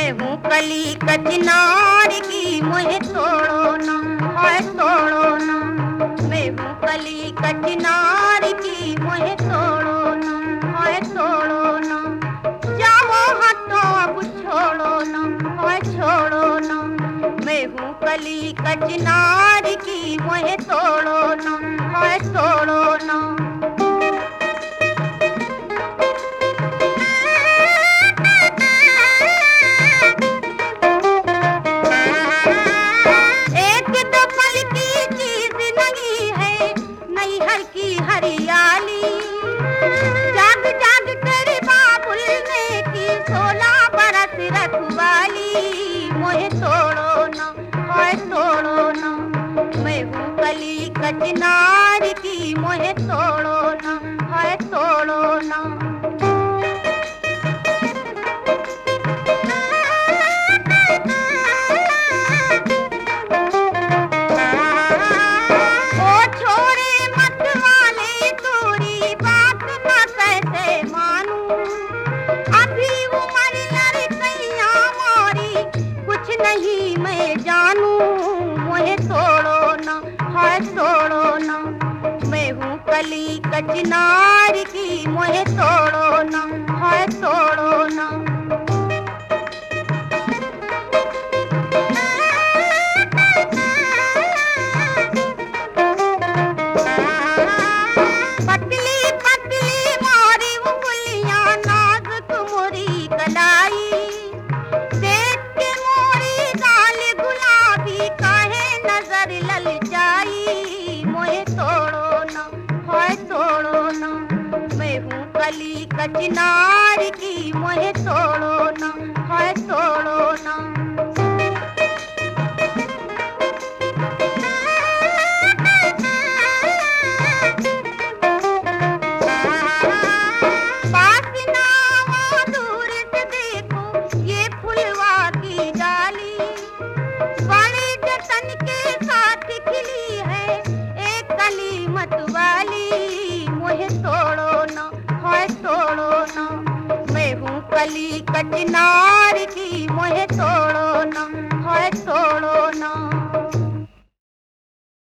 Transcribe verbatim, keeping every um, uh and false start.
मैं हूँ कली कचनार की, मुझे तोड़ो ना, हाय तोड़ो ना। मैं हूँ कली कचनार की, मुझे तोड़ो ना, हाय तोड़ो ना। जाओ हटो अब छोड़ो ना, हाय छोड़ो ना। मैं हूँ कली कचनार की, मुझे तोड़ो ना, हाय तोड़ो ना। की हरियाली जाग जाग कर बाबुल ने की, सोलह बरस रखवाली। मुझे तोड़ो ना, हाय तोड़ो ना। मैं हूँ कली कचनार की, मुझे तोड़ो ना, हाय तोड़ो ना। नहीं मैं जानू, मुझे तोड़ो ना, हाय तोड़ो ना। मैं हूँ कली कचनार की, मुझे तोड़ो ना, हाय तोड़ो ना। पतली पतली मारी उंगलियां, नाजुक मोरी कलाई। मुझे तोड़ो ना, हाय तोड़ो ना। मैं हूँ कली कचनार की, मुझे तोड़ो ना, हाय तोड़ो ना। पास ना आओ, दूर से देखो ये फुलवा की डाली। बड़े जतन के साथ खिली है एक कली मतवाली। मुझे तोड़ो ना, हाय तोड़ो ना। मैं हूँ कली कचनार